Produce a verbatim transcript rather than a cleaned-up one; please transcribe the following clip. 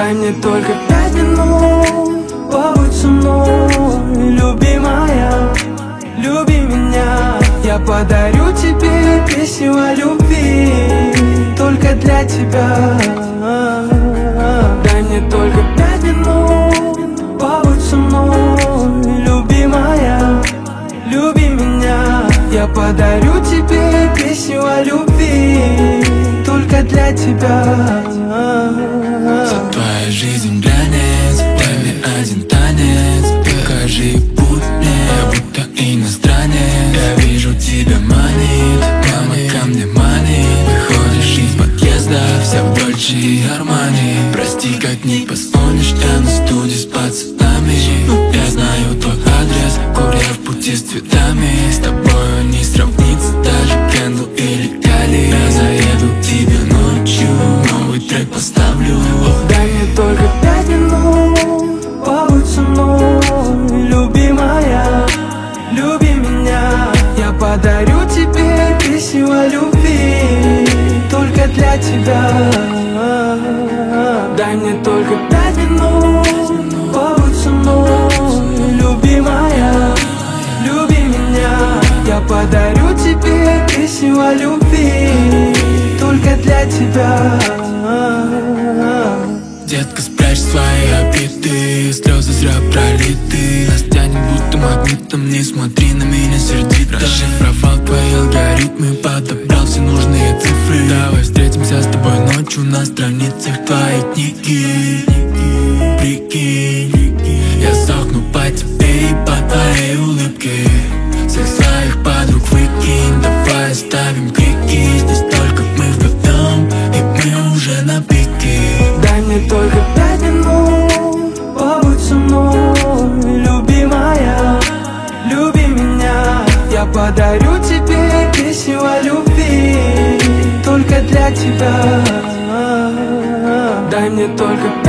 Дай мне только пять минут, побудь со мной, любимая, люби меня. Я подарю тебе песню о любви, только для тебя. Дай мне только пять минут, побудь со мной, любимая, люби меня. Я подарю тебе песню о любви, только для тебя. За твоей жизнь глянец, дай мне один танец. Покажи путь мне, я будто иностранец. Я вижу, тебя манит, мама ко мне манит. Выходишь из подъезда, вся в Дольче и Армани. Прости, как не позвонишь, я на студии с пацанами. Я знаю твой адрес, курьер в пути с цветами. С тобою не сравнится даже Кендл или Кали. Я заеду к тебе ночью, новый трек поставлю. Дай мне только пять минут, побудь со мной, любимая, люби меня. Я подарю тебе песню о любви, только для тебя. Дай мне только пять минут, побудь со мной, любимая, люби меня. Я подарю тебе песню о любви, только для тебя. Детка, спрячь свои обиды, слезы зря пролиты. Нас тянет будто магнитом, не смотри на меня сердито. Расшифровал твои алгоритмы, подобрал все нужные цифры. Давай встретимся с тобой ночью на страницах твоей книги. Прикинь, я сохну по тебе и по твоей улыбке. Всех своих подруг выкинь, давай оставим крики. Здесь только мы вдвоем, и мы уже на пике. Дай мне только пять минут, побудь со мной, любимая, люби меня. Я подарю тебе песню о любви, только для тебя. Дай мне только